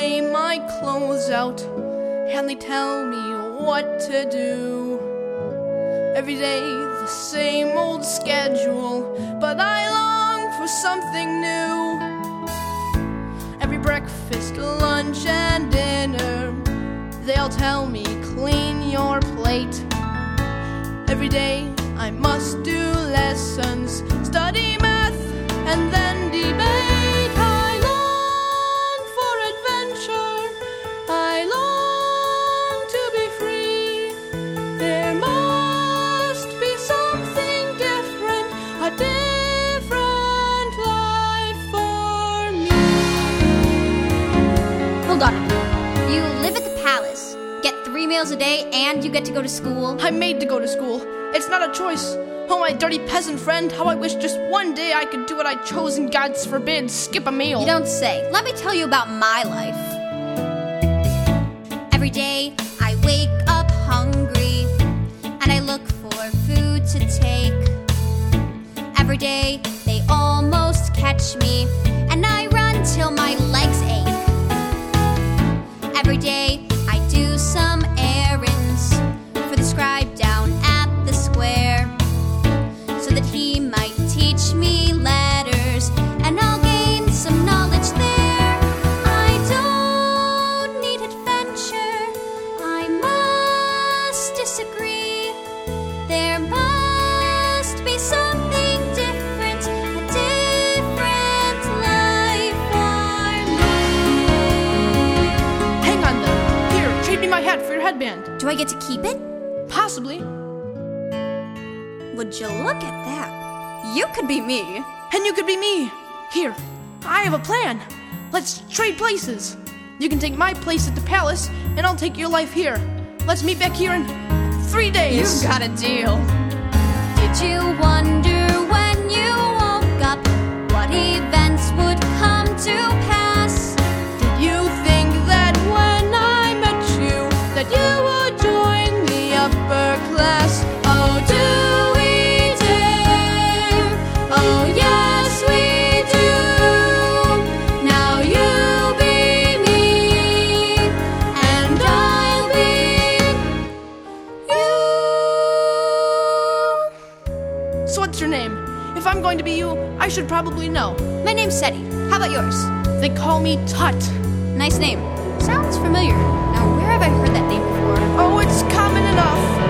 lay my clothes out and they tell me what to do. Every day the same old schedule, but I long for something new. Every breakfast, lunch, and dinner, they'll tell me clean your plate. Every day I must do lessons, study math, and then debate. I long for adventure, I long to be free. There must be something different, a different life for me. Hold on. You live at the palace, get 3 meals a day, and you get to go to school? I'm made to go to school. It's not a choice. Oh, my dirty peasant friend, how I wish just one day I could do what I chose and God's forbid, skip a meal. You don't say. Let me tell you about my life. Every day I wake up hungry and I look for food to take. Every day they almost catch me and I run till my legs ache. Every day I do some errands for the scribe down at the square, so that he might teach me letters and I'll gain some knowledge there. I don't need adventure, I must disagree. There must be something different, a different life for me. Hang on then. Here, trade me my hat for your headband. Do I get to keep it? Possibly. Would you look at that? You could be me. And you could be me. Here, I have a plan. Let's trade places. You can take my place at the palace, and I'll take your life here. Let's meet back here in 3 days. You've got a deal. Did you wonder when you woke up what events would come to pass? Did you think that when I met you that you would join the upper class? Oh, do we dare? Oh, yes, we do. Now you be me, and I'll be you. So what's your name? If I'm going to be you, I should probably know. My name's Seti. How about yours? They call me Tut. Nice name. Sounds familiar. Now, where have I heard that name before? Oh, it's common enough.